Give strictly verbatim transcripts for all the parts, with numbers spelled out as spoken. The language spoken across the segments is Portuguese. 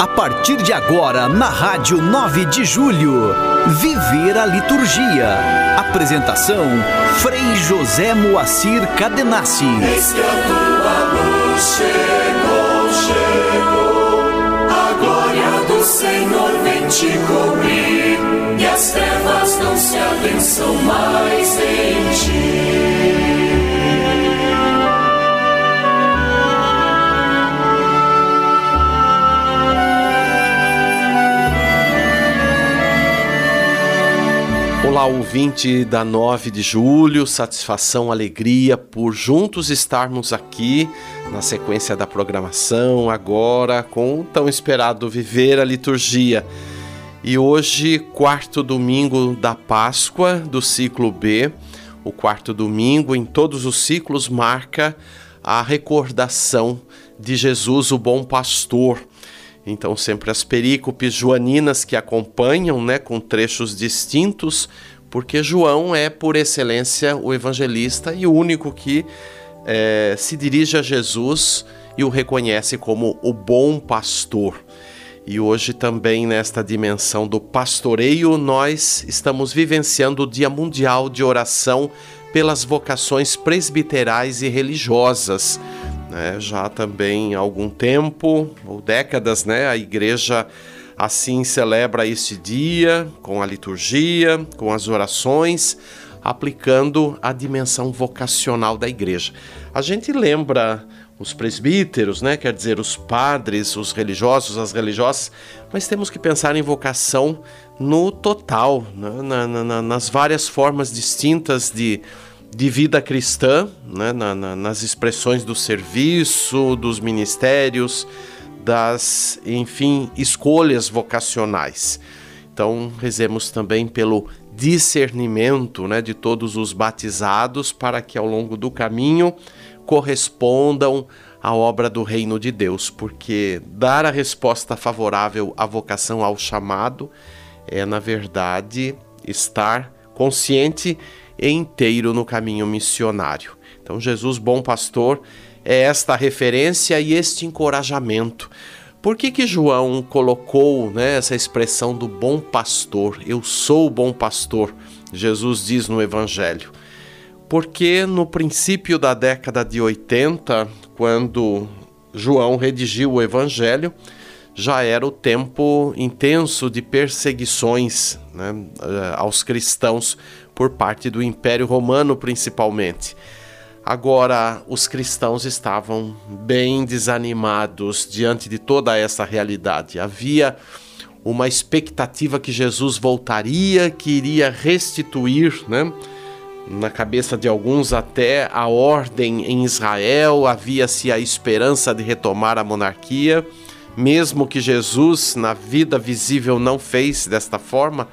A partir de agora, na Rádio nove de Julho, Viver a Liturgia. Apresentação, Frei José Moacir Cadenassi. Eis que a tua luz chegou, chegou, a glória do Senhor vem te cobrir, e as trevas não se adensam mais em ti. Olá, ouvinte da nove de julho, satisfação, alegria por juntos estarmos aqui na sequência da programação, agora com o tão esperado Viver a Liturgia. E hoje, quarto domingo da Páscoa do ciclo B, o quarto domingo em todos os ciclos marca a recordação de Jesus, o bom pastor. Então, sempre as perícopes joaninas que acompanham, né, com trechos distintos, porque João é, por excelência, o evangelista e o único que é, se dirige a Jesus e o reconhece como o bom pastor. E hoje também, nesta dimensão do pastoreio, nós estamos vivenciando o Dia Mundial de Oração pelas vocações presbiterais e religiosas. É, já também há algum tempo, ou décadas, né, a igreja assim celebra este dia, com a liturgia, com as orações, aplicando a dimensão vocacional da igreja. A gente lembra os presbíteros, né, quer dizer, os padres, os religiosos, as religiosas, mas temos que pensar em vocação no total, né, na, na, nas várias formas distintas de de vida cristã, né, na, na, nas expressões do serviço, dos ministérios, das, enfim, escolhas vocacionais. Então, rezemos também pelo discernimento, né, de todos os batizados, para que ao longo do caminho correspondam à obra do reino de Deus, porque dar a resposta favorável à vocação, ao chamado, é, na verdade, estar consciente e inteiro no caminho missionário. Então, Jesus, bom pastor, é esta referência e este encorajamento. Por que que João colocou, né, essa expressão do bom pastor? Eu sou o bom pastor, Jesus diz no Evangelho. Porque no princípio da década de oitenta, quando João redigiu o Evangelho, já era o tempo intenso de perseguições, né, aos cristãos por parte do Império Romano, principalmente. Agora, os cristãos estavam bem desanimados diante de toda essa realidade. Havia uma expectativa que Jesus voltaria, que iria restituir, né, na cabeça de alguns até a ordem em Israel, havia-se a esperança de retomar a monarquia, mesmo que Jesus, na vida visível, não fez desta forma,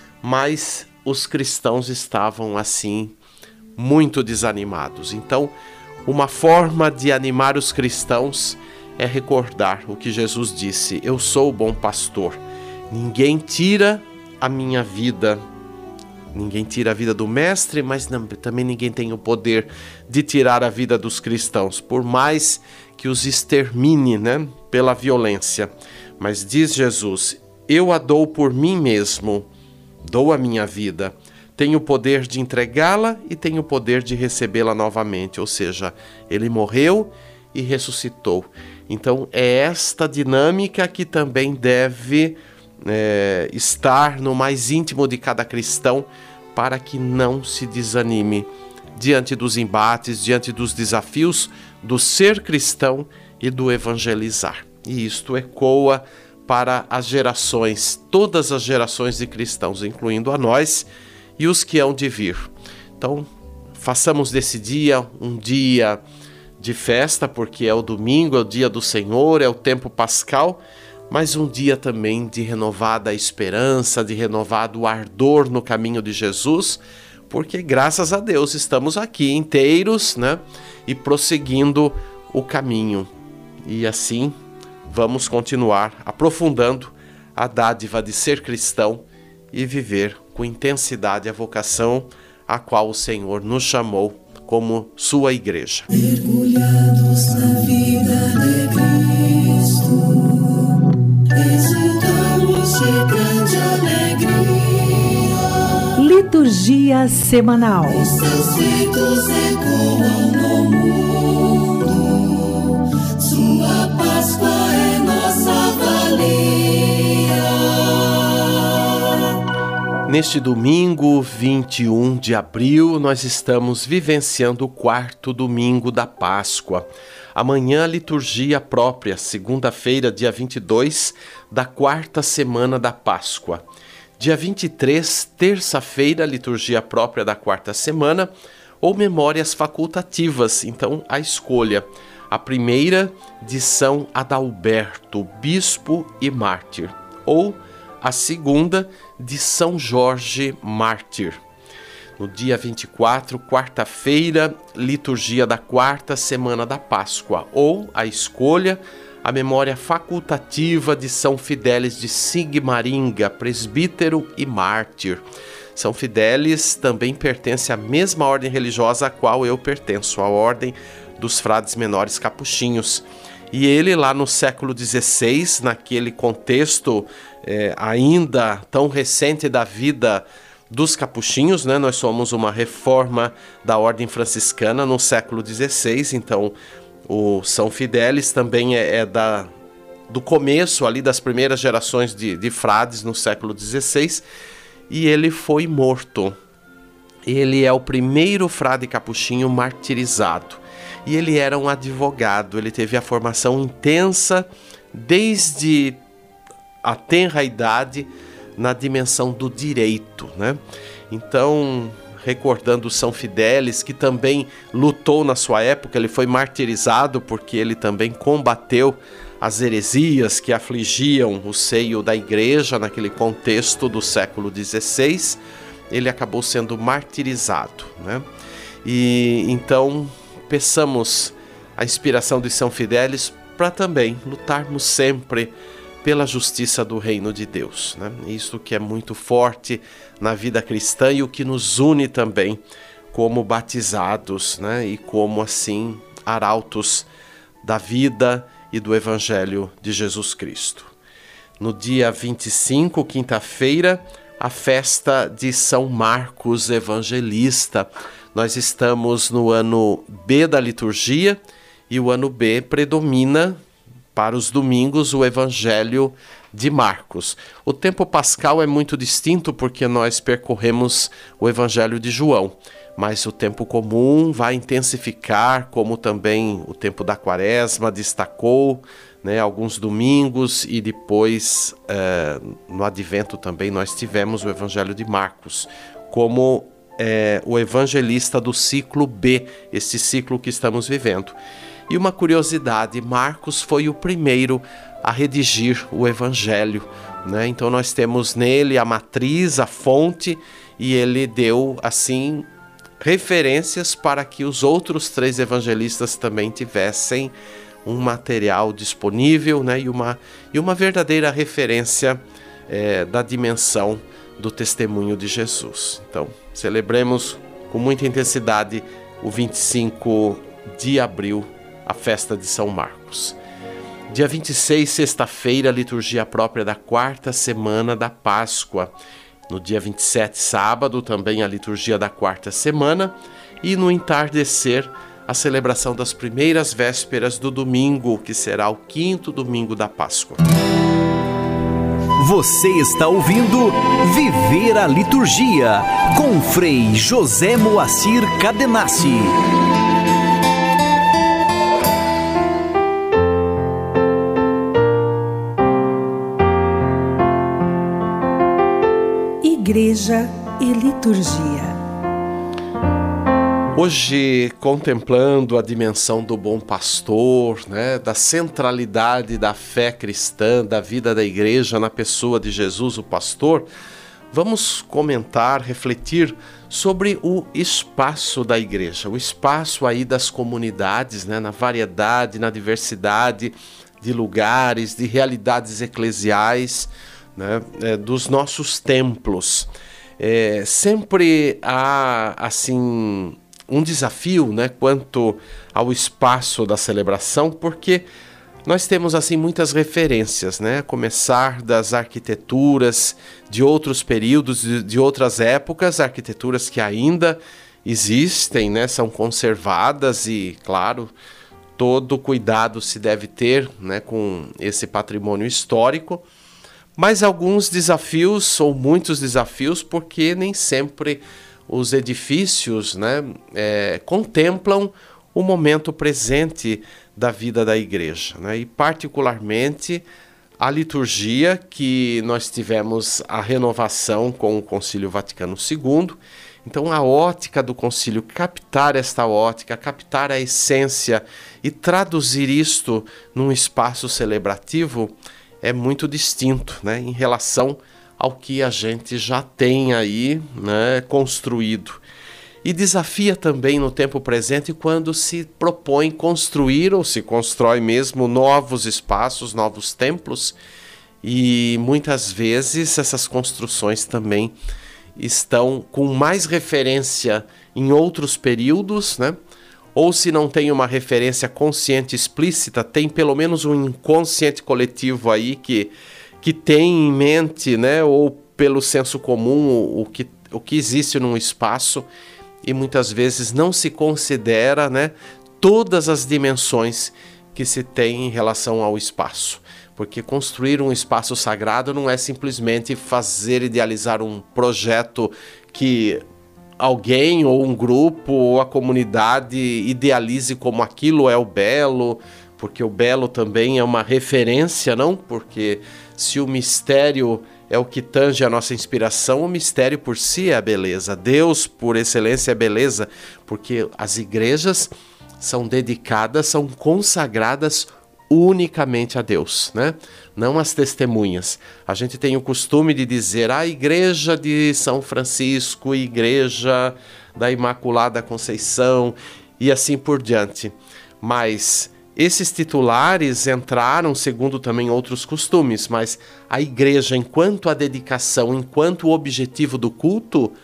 mas os cristãos estavam, assim, muito desanimados. Então, uma forma de animar os cristãos é recordar o que Jesus disse: eu sou o bom pastor, ninguém tira a minha vida, ninguém tira a vida do mestre, mas não, também ninguém tem o poder de tirar a vida dos cristãos, por mais que os extermine, né, pela violência. Mas diz Jesus: eu a dou por mim mesmo, dou a minha vida, tenho o poder de entregá-la e tenho o poder de recebê-la novamente. Ou seja, ele morreu e ressuscitou. Então é esta dinâmica que também deve é, estar no mais íntimo de cada cristão, para que não se desanime diante dos embates, diante dos desafios do ser cristão e do evangelizar. E isto ecoa para as gerações, todas as gerações de cristãos, incluindo a nós e os que hão de vir. Então, façamos desse dia um dia de festa, porque é o domingo, é o dia do Senhor, é o tempo pascal, mas um dia também de renovada esperança, de renovado ardor no caminho de Jesus, porque graças a Deus estamos aqui inteiros, né, e prosseguindo o caminho. E assim vamos continuar aprofundando a dádiva de ser cristão e viver com intensidade a vocação a qual o Senhor nos chamou como sua igreja. Mergulhados na vida de Cristo, liturgia semanal. Os seus feitos ecoam no mundo, sua Páscoa é nossa valia. Neste domingo, vinte e um de abril, nós estamos vivenciando o quarto domingo da Páscoa. Amanhã, liturgia própria, segunda-feira, dia vinte e dois, da quarta semana da Páscoa. Dia vinte e três, terça-feira, liturgia própria da quarta semana, ou memórias facultativas, então a escolha. A primeira, de São Adalberto, bispo e mártir, ou a segunda, de São Jorge, mártir. No dia vinte e quatro, quarta-feira, liturgia da quarta semana da Páscoa, ou a escolha, a memória facultativa de São Fidélis de Sigmaringa, presbítero e mártir. São Fidélis também pertence à mesma ordem religiosa a qual eu pertenço, a ordem dos frades menores capuchinhos. E ele lá no século dezesseis, naquele contexto é, ainda tão recente da vida dos capuchinhos, né? Nós somos uma reforma da ordem franciscana no século dezesseis, então o São Fidélis também é, é da, do começo ali das primeiras gerações de, de frades no século dezesseis, e ele foi morto. Ele é o primeiro frade capuchinho martirizado, e ele era um advogado, ele teve a formação intensa desde a tenra idade na dimensão do direito, né? Então, recordando São Fidélis, que também lutou na sua época, ele foi martirizado porque ele também combateu as heresias que afligiam o seio da igreja naquele contexto do século dezesseis, ele acabou sendo martirizado, né? E então, peçamos a inspiração de São Fidélis para também lutarmos sempre pela justiça do reino de Deus, né? Isso que é muito forte na vida cristã e o que nos une também como batizados, né? E como assim arautos da vida e do Evangelho de Jesus Cristo. No dia vinte e cinco, quinta-feira, a festa de São Marcos Evangelista. Nós estamos no ano B da liturgia e o ano B predomina para os domingos o Evangelho de Marcos. O tempo pascal é muito distinto porque nós percorremos o Evangelho de João, mas o tempo comum vai intensificar, como também o tempo da Quaresma destacou, né, alguns domingos, e depois eh, no Advento também nós tivemos o Evangelho de Marcos como eh, o evangelista do ciclo B, esse ciclo que estamos vivendo. E uma curiosidade, Marcos foi o primeiro a redigir o Evangelho, né? Então nós temos nele a matriz, a fonte, e ele deu, assim, referências para que os outros três evangelistas também tivessem um material disponível, né? E uma, e uma verdadeira referência é, da dimensão do testemunho de Jesus. Então, celebremos com muita intensidade o vinte e cinco de abril, a festa de São Marcos. Dia vinte e seis, sexta-feira, liturgia própria da quarta semana da Páscoa. No dia vinte e sete, sábado, também a liturgia da quarta semana. E no entardecer, a celebração das primeiras vésperas do domingo, que será o quinto domingo da Páscoa. Você está ouvindo Viver a Liturgia, com Frei José Moacir Cadenassi. Igreja e Liturgia. Hoje, contemplando a dimensão do bom pastor, né, da centralidade da fé cristã, da vida da igreja na pessoa de Jesus, o pastor, vamos comentar, refletir sobre o espaço da igreja, o espaço aí das comunidades, né, na variedade, na diversidade de lugares, de realidades eclesiais, né, é, dos nossos templos. É, sempre há, assim, um desafio, né, quanto ao espaço da celebração, porque nós temos assim muitas referências, né? A começar das arquiteturas de outros períodos, de, de outras épocas, arquiteturas que ainda existem, né? São conservadas e, claro, todo cuidado se deve ter, né, com esse patrimônio histórico. Mas alguns desafios, ou muitos desafios, porque nem sempre os edifícios, né, é, contemplam o momento presente da vida da igreja, né? E particularmente a liturgia, que nós tivemos a renovação com o Concílio Vaticano segundo. Então a ótica do concílio, captar esta ótica, captar a essência e traduzir isto num espaço celebrativo é muito distinto, né, em relação ao que a gente já tem aí, né, construído. E desafia também no tempo presente quando se propõe construir ou se constrói mesmo novos espaços, novos templos, e muitas vezes essas construções também estão com mais referência em outros períodos, né? Ou se não tem uma referência consciente explícita, tem pelo menos um inconsciente coletivo aí que, que tem em mente, né? Ou pelo senso comum o, o, que, o que existe num espaço, e muitas vezes não se considera, né, todas as dimensões que se tem em relação ao espaço. Porque construir um espaço sagrado não é simplesmente fazer idealizar um projeto que alguém ou um grupo ou a comunidade idealize como aquilo é o belo, porque o belo também é uma referência, não? Porque se o mistério é o que tange a nossa inspiração, o mistério por si é a beleza. Deus, por excelência, é beleza, porque as igrejas são dedicadas, são consagradas unicamente a Deus, né? Não as testemunhas. A gente tem o costume de dizer a igreja de São Francisco, igreja da Imaculada Conceição e assim por diante. Mas esses titulares entraram segundo também outros costumes, mas a igreja, enquanto a dedicação, enquanto o objetivo do culto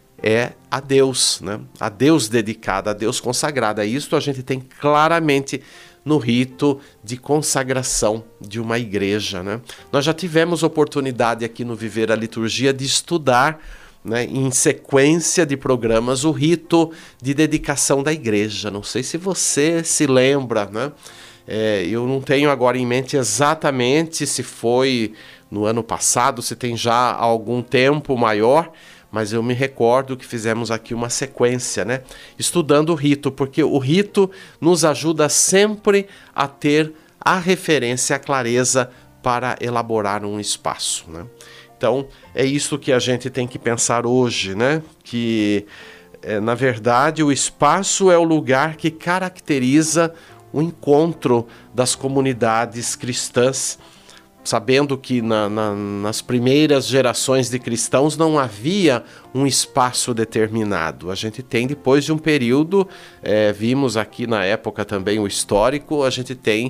é a Deus, né? A Deus dedicada, a Deus consagrada. Isto a gente tem claramente no rito de consagração de uma igreja, né? Nós já tivemos oportunidade aqui no Viver a Liturgia de estudar, né, em sequência de programas, o rito de dedicação da igreja. Não sei se você se lembra, né? É, eu não tenho agora em mente exatamente se foi no ano passado, se tem já algum tempo maior, mas eu me recordo que fizemos aqui uma sequência, né, estudando o rito, porque o rito nos ajuda sempre a ter a referência, a clareza para elaborar um espaço, né? Então, é isso que a gente tem que pensar hoje, né? Que, é, na verdade, o espaço é o lugar que caracteriza o encontro das comunidades cristãs, sabendo que na, na, nas primeiras gerações de cristãos não havia um espaço determinado. A gente tem, depois de um período, é, vimos aqui na época também o histórico, a gente tem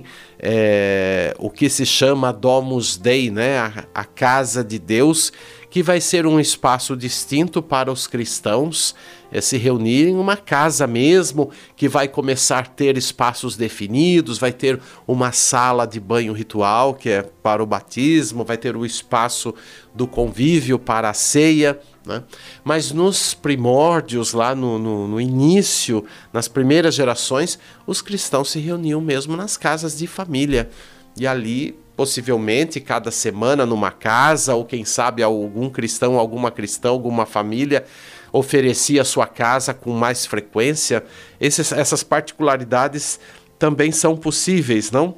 é, o que se chama Domus Dei, né? a, a casa de Deus, que vai ser um espaço distinto para os cristãos é, se reunirem em uma casa mesmo, que vai começar a ter espaços definidos, vai ter uma sala de banho ritual, que é para o batismo, vai ter o espaço do convívio para a ceia, né? Mas nos primórdios, lá no, no, no início, nas primeiras gerações, os cristãos se reuniam mesmo nas casas de família, e ali possivelmente cada semana numa casa, ou quem sabe algum cristão, alguma cristã, alguma família oferecia a sua casa com mais frequência. Esses, essas particularidades também são possíveis, não?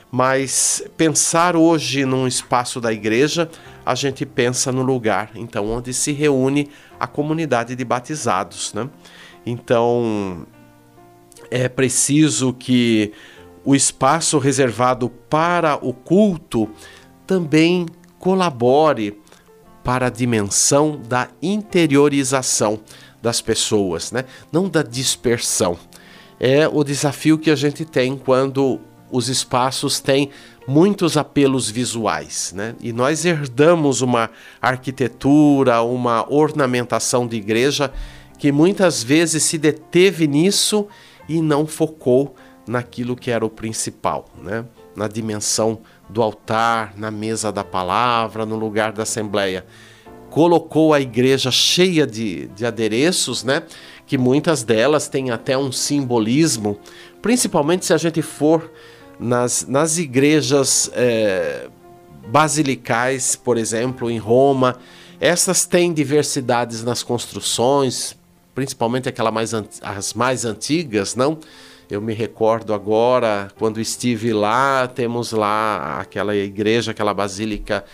Mas pensar hoje num espaço da igreja, a gente pensa no lugar, então, onde se reúne a comunidade de batizados, né? Então, é preciso que o espaço reservado para o culto também colabore para a dimensão da interiorização das pessoas, né? Não da dispersão. É o desafio que a gente tem quando os espaços têm muitos apelos visuais, né? E nós herdamos uma arquitetura, uma ornamentação de igreja que muitas vezes se deteve nisso e não focou naquilo que era o principal, né? na dimensão do altar, na mesa da palavra, no lugar da assembleia. Colocou a igreja cheia de, de adereços, né? Que muitas delas têm até um simbolismo, principalmente se a gente for nas, nas igrejas é, basilicais, por exemplo, em Roma. Essas têm diversidades nas construções, principalmente aquela mais, as mais antigas, não? Eu me recordo agora, quando estive lá, temos lá aquela igreja, aquela basílica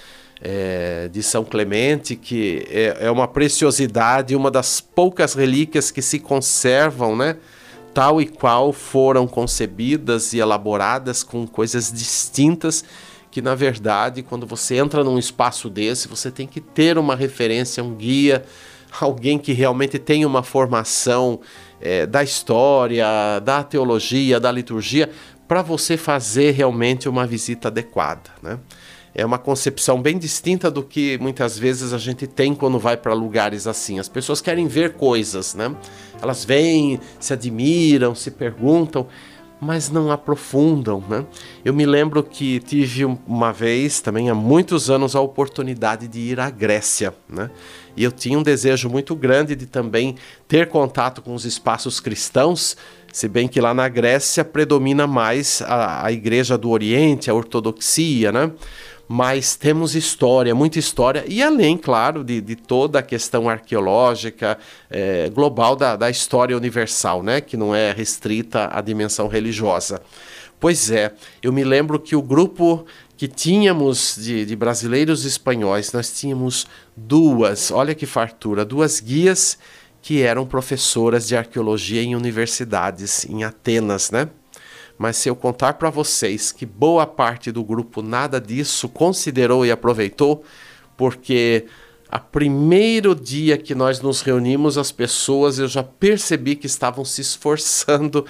é, de São Clemente, que é, é uma preciosidade, uma das poucas relíquias que se conservam, né? Tal e qual foram concebidas e elaboradas com coisas distintas, que na verdade, quando você entra num espaço desse, você tem que ter uma referência, um guia, alguém que realmente tem uma formação é, da história, da teologia, da liturgia, para você fazer realmente uma visita adequada, né? É uma concepção bem distinta do que muitas vezes a gente tem quando vai para lugares assim. As pessoas querem ver coisas, né? Elas vêm, se admiram, se perguntam, mas não aprofundam, né? Eu me lembro que tive uma vez, também há muitos anos, a oportunidade de ir à Grécia, né? E eu tinha um desejo muito grande de também ter contato com os espaços cristãos, se bem que lá na Grécia predomina mais a, a Igreja do Oriente, a ortodoxia, né? Mas temos história, muita história, e além, claro, de, de toda a questão arqueológica é, global da, da história universal, né? Que não é restrita à dimensão religiosa. Pois é, eu me lembro que o grupo que tínhamos de, de brasileiros e espanhóis, nós tínhamos duas, olha que fartura, duas guias que eram professoras de arqueologia em universidades em Atenas, né? Mas se eu contar para vocês que boa parte do grupo nada disso considerou e aproveitou, porque a primeiro dia que nós nos reunimos, as pessoas, eu já percebi que estavam se esforçando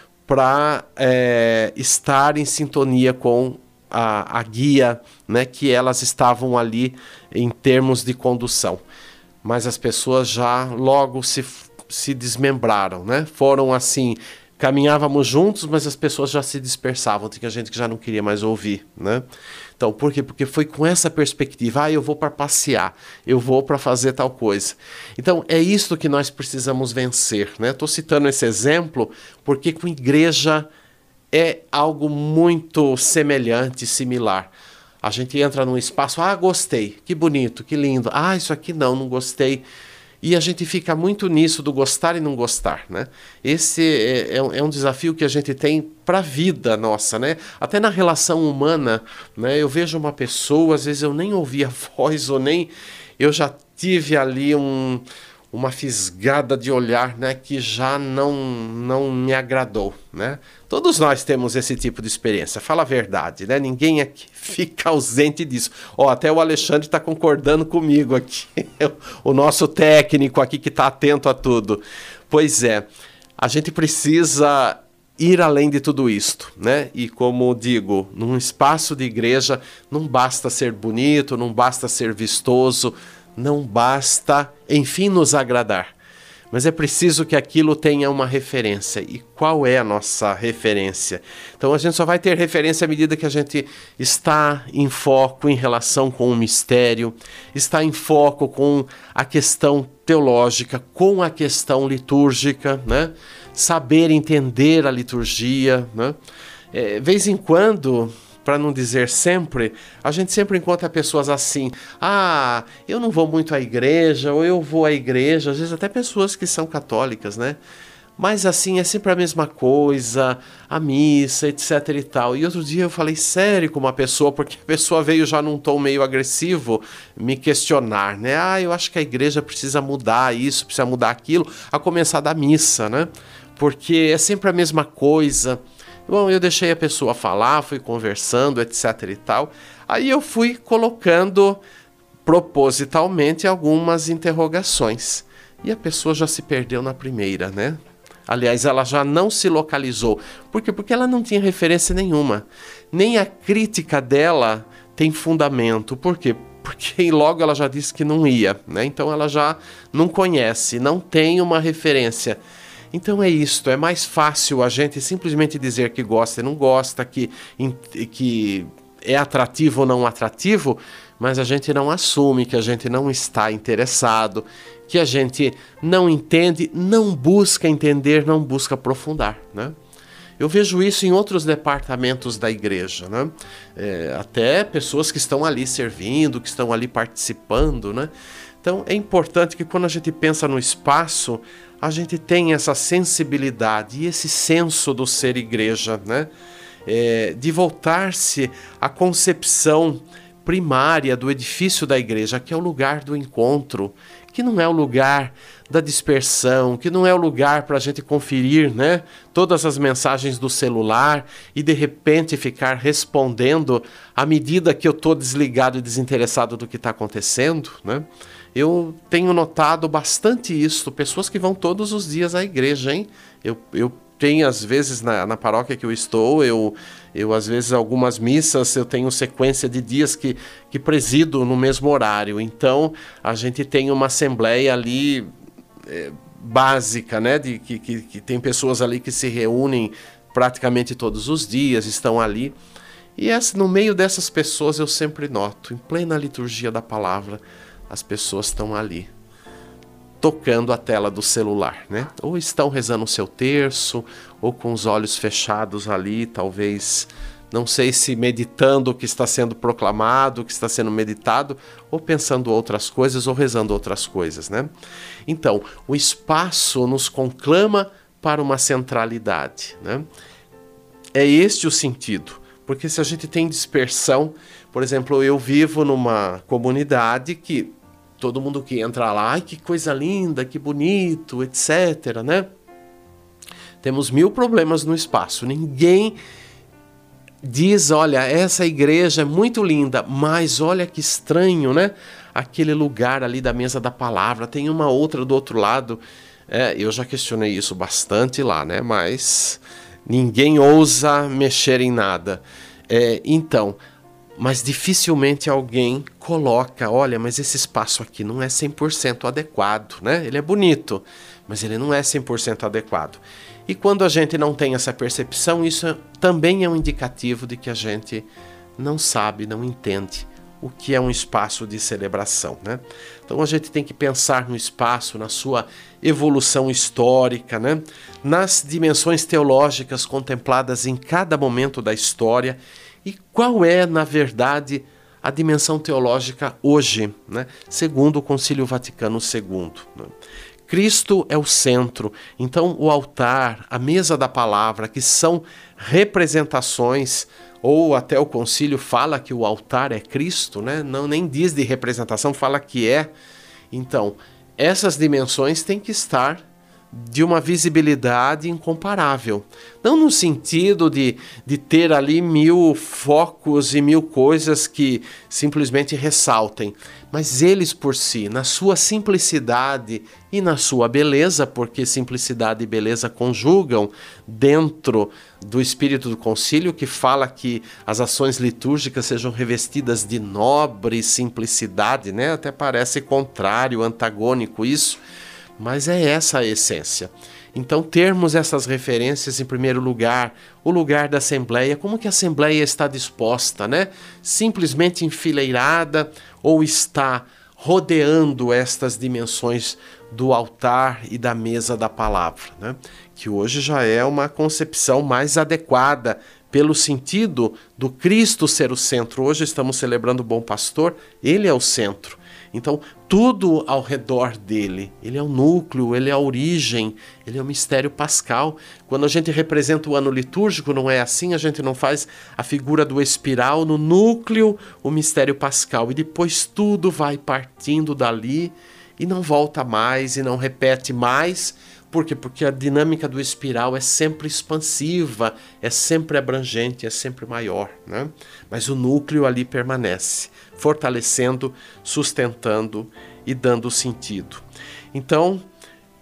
para é, estar em sintonia com a, a guia, né, que elas estavam ali em termos de condução. Mas as pessoas já logo se, se desmembraram, né? Foram assim... Caminhávamos juntos, mas as pessoas já se dispersavam, tinha gente que já não queria mais ouvir, né? Então, por quê? Porque foi com essa perspectiva, ah, eu vou para passear, eu vou para fazer tal coisa. Então, é isso que nós precisamos vencer, né? Estou citando esse exemplo porque com igreja é algo muito semelhante, similar. A gente entra num espaço, ah, gostei, que bonito, que lindo, ah, isso aqui não, não gostei. E a gente fica muito nisso do gostar e não gostar, né? Esse é, é um desafio que a gente tem para a vida nossa, né? Até na relação humana, né? Eu vejo uma pessoa, às vezes eu nem ouvi a voz, ou nem... Eu já tive ali um, uma fisgada de olhar, né? Que já não, não me agradou, né? Todos nós temos esse tipo de experiência, fala a verdade, né? Ninguém aqui fica ausente disso. Ó, até o Alexandre está concordando comigo aqui, o nosso técnico aqui que está atento a tudo. Pois é, a gente precisa ir além de tudo isto, né? E como digo, num espaço de igreja não basta ser bonito, não basta ser vistoso, não basta, enfim, nos agradar. Mas é preciso que aquilo tenha uma referência. E qual é a nossa referência? Então a gente só vai ter referência à medida que a gente está em foco em relação com o mistério, está em foco com a questão teológica, com a questão litúrgica, né? Saber entender a liturgia, né? É, vez em quando... para não dizer sempre, a gente sempre encontra pessoas assim, ah, eu não vou muito à igreja, ou eu vou à igreja, às vezes até pessoas que são católicas, né? Mas assim, é sempre a mesma coisa, a missa, etc e tal. E outro dia eu falei sério com uma pessoa, porque a pessoa veio já num tom meio agressivo me questionar, né? Ah, eu acho que a igreja precisa mudar isso, precisa mudar aquilo, a começar da missa, né? Porque é sempre a mesma coisa. Bom, eu deixei a pessoa falar, fui conversando, etc e tal. Aí eu fui colocando propositalmente algumas interrogações. E a pessoa já se perdeu na primeira, né? Aliás, ela já não se localizou. Por quê? Porque ela não tinha referência nenhuma. Nem a crítica dela tem fundamento. Por quê? Porque logo ela já disse que não ia, né? Então ela já não conhece, não tem uma referência. Então é isto, é mais fácil a gente simplesmente dizer que gosta e não gosta, que, que é atrativo ou não atrativo, mas a gente não assume que a gente não está interessado, que a gente não entende, não busca entender, não busca aprofundar, né? Eu vejo isso em outros departamentos da igreja, né? É, até pessoas que estão ali servindo, que estão ali participando, né? Então é importante que quando a gente pensa no espaço, a gente tenha essa sensibilidade e esse senso do ser igreja, né? É, de voltar-se à concepção primária do edifício da igreja, que é o lugar do encontro, que não é o lugar da dispersão, que não é o lugar para a gente conferir, né, todas as mensagens do celular e de repente ficar respondendo à medida que eu estou desligado e desinteressado do que está acontecendo, né? Eu tenho notado bastante isso, pessoas que vão todos os dias à igreja, hein? Eu, eu tenho, às vezes, na, na paróquia que eu estou, eu, eu, às vezes, algumas missas, eu tenho sequência de dias que, que presido no mesmo horário. Então, a gente tem uma assembleia ali é, básica, né? De, que, que, que tem pessoas ali que se reúnem praticamente todos os dias, estão ali. E essa, no meio dessas pessoas eu sempre noto, em plena liturgia da palavra, as pessoas estão ali, tocando a tela do celular, né? Ou estão rezando o seu terço, ou com os olhos fechados ali, talvez, não sei se meditando o que está sendo proclamado, o que está sendo meditado, ou pensando outras coisas, ou rezando outras coisas, né? Então, o espaço nos conclama para uma centralidade, né? É este o sentido, porque se a gente tem dispersão, por exemplo, eu vivo numa comunidade que todo mundo que entra lá, ai, que coisa linda, que bonito, etcétera, né? Temos mil problemas no espaço. Ninguém diz, olha, essa igreja é muito linda, mas olha que estranho, né? Aquele lugar ali da mesa da palavra, tem uma outra do outro lado. É, eu já questionei isso bastante lá, né? Mas ninguém ousa mexer em nada. É, então... Mas dificilmente alguém coloca, olha, mas esse espaço aqui não é cem por cento adequado, né? Ele é bonito, mas ele não é cem por cento adequado. E quando a gente não tem essa percepção, isso também é um indicativo de que a gente não sabe, não entende o que é um espaço de celebração, né? Então a gente tem que pensar no espaço, na sua evolução histórica, né? Nas dimensões teológicas contempladas em cada momento da história. E qual é, na verdade, a dimensão teológica hoje, né? Segundo o Concílio Vaticano segundo, né? Cristo é o centro, então o altar, a mesa da palavra, que são representações, ou até o concílio fala que o altar é Cristo, né? Não, nem diz de representação, fala que é. Então, essas dimensões têm que estar de uma visibilidade incomparável. Não no sentido de, de ter ali mil focos e mil coisas que simplesmente ressaltem, mas eles por si, na sua simplicidade e na sua beleza, porque simplicidade e beleza conjugam dentro do espírito do concílio, que fala que as ações litúrgicas sejam revestidas de nobre simplicidade, né? Até parece contrário, antagônico isso, mas é essa a essência. Então, termos essas referências, em primeiro lugar, o lugar da Assembleia, como que a Assembleia está disposta, né? Simplesmente enfileirada ou está rodeando estas dimensões do altar e da mesa da palavra, né? Que hoje já é uma concepção mais adequada pelo sentido do Cristo ser o centro. Hoje estamos celebrando o Bom Pastor, ele é o centro. Então, tudo ao redor dele, ele é o núcleo, ele é a origem, ele é o mistério pascal. Quando a gente representa o ano litúrgico, não é assim? A gente não faz a figura do espiral no núcleo, o mistério pascal, e depois tudo vai partindo dali e não volta mais e não repete mais. Por quê? Porque a dinâmica do espiral é sempre expansiva, é sempre abrangente, é sempre maior, né? Mas o núcleo ali permanece, fortalecendo, sustentando e dando sentido. Então,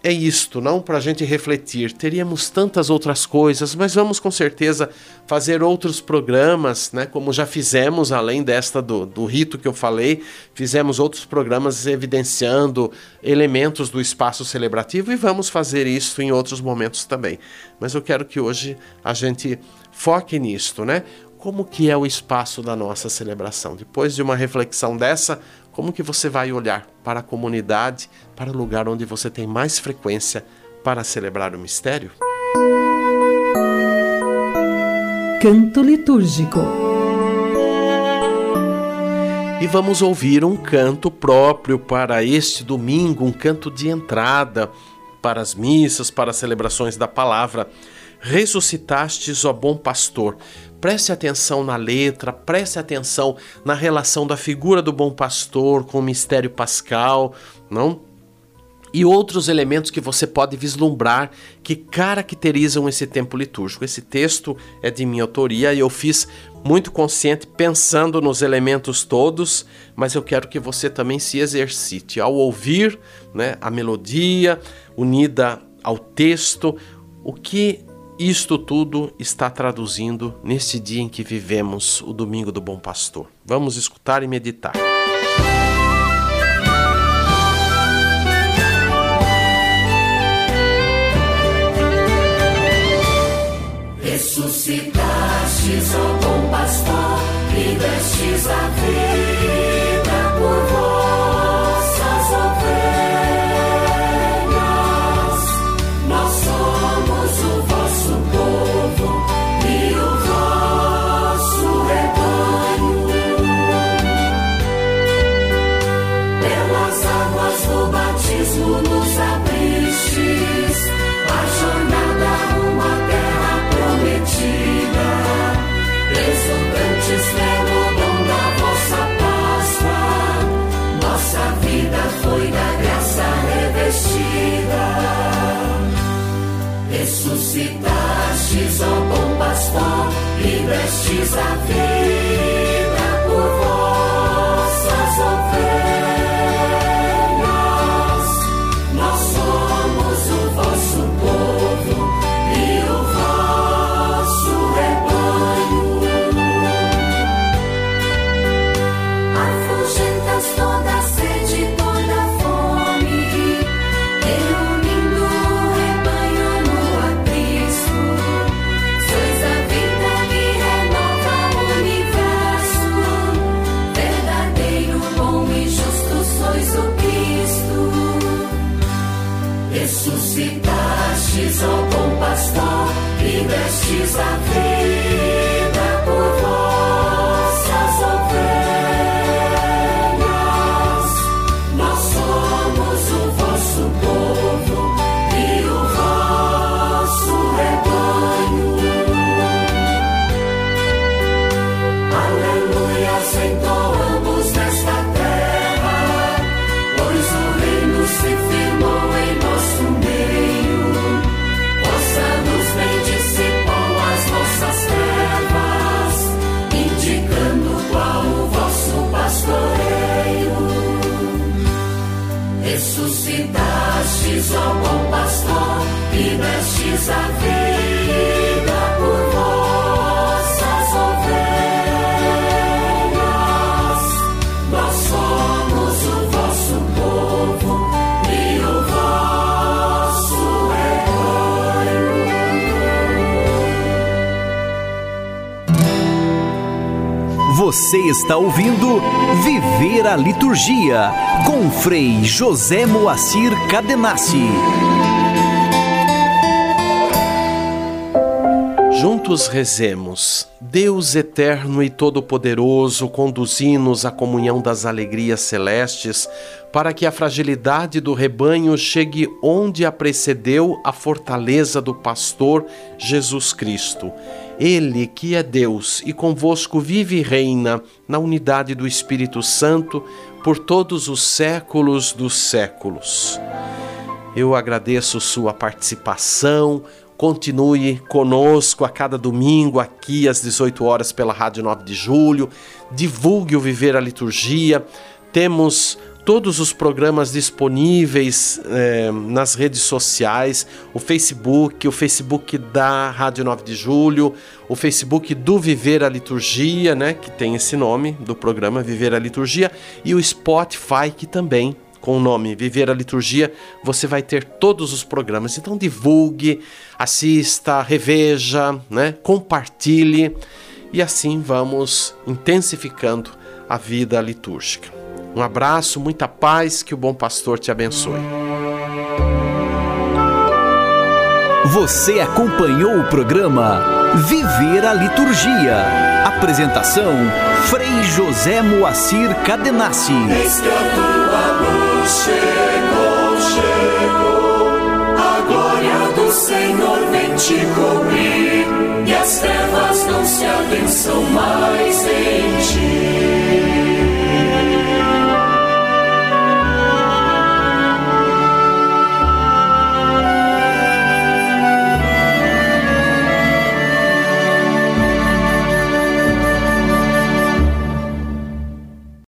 é isto, não? Para a gente refletir. Teríamos tantas outras coisas, mas vamos com certeza fazer outros programas, né? Como já fizemos, além desta do, do rito que eu falei, fizemos outros programas evidenciando elementos do espaço celebrativo e vamos fazer isso em outros momentos também. Mas eu quero que hoje a gente foque nisto, né? Como que é o espaço da nossa celebração? Depois de uma reflexão dessa, como que você vai olhar para a comunidade, para o lugar onde você tem mais frequência para celebrar o mistério? Canto litúrgico. E vamos ouvir um canto próprio para este domingo, um canto de entrada para as missas, para as celebrações da palavra. Ressuscitastes, ó bom pastor. Preste atenção na letra, preste atenção na relação da figura do bom pastor com o mistério pascal, não? E outros elementos que você pode vislumbrar que caracterizam esse tempo litúrgico. Esse texto é de minha autoria e eu fiz muito consciente, pensando nos elementos todos, mas eu quero que você também se exercite ao ouvir, né, a melodia unida ao texto, o que isto tudo está traduzindo neste dia em que vivemos o Domingo do Bom Pastor. Vamos escutar e meditar. Ressuscitastes, ó bom pastor, e destes a vida por vossas ovelhas. Nós somos o vosso povo e o vosso rebanho. Pelas águas do batismo nos abristes, a jornada rumo à terra prometida, exultantes pelo dom da vossa Páscoa. Nossa vida foi da graça revestida. Ressuscitastes, ó bom pastor, e destes a vida por vossas ovelhas. Nós somos o vosso povo e o vosso rebanho. Afugentas toda sede, toda fome, reunindo o rebanho no aprisco. Sois a vida que renova o universo, verdadeiro, bom e justo sois o Cristo. Ressuscitastes, ó bom pastor, e destes a vida por vossas ovelhas. Nós somos o vosso povo e o vosso rebanho. Aleluias entoamos nesta terra, pois o reino se firmou em nosso meio. Vossa luz vem dissipou as nossas trevas, indicando qual o vosso pastoreio. Ressuscitastes, ó bom pastor, e destes a vida por vossas ovelhas. Nós somos o vosso povo e o vosso rebanho. Você está ouvindo Viver a Liturgia com Frei José Moacir Cadenassi. Juntos rezemos. Deus eterno e todo-poderoso, conduzi-nos à comunhão das alegrias celestes, para que a fragilidade do rebanho chegue onde a precedeu a fortaleza do pastor Jesus Cristo. Ele que é Deus e convosco vive e reina na unidade do Espírito Santo por todos os séculos dos séculos. Eu agradeço sua participação. Continue conosco a cada domingo aqui às dezoito horas pela Rádio nove de Julho. Divulgue o Viver a Liturgia. Temos todos os programas disponíveis é, nas redes sociais, o Facebook, o Facebook da Rádio nove de Julho, o Facebook do Viver a Liturgia, né, que tem esse nome do programa, Viver a Liturgia, e o Spotify, que também, com o nome Viver a Liturgia, você vai ter todos os programas. Então divulgue, assista, reveja, né, compartilhe, e assim vamos intensificando a vida litúrgica. Um abraço, muita paz, que o bom pastor te abençoe. Você acompanhou o programa Viver a Liturgia. Apresentação, Frei José Moacir Cadenassi. Eis que a tua luz chegou, chegou, a glória do Senhor vem te cobrir, e as trevas não se adensam mais em ti.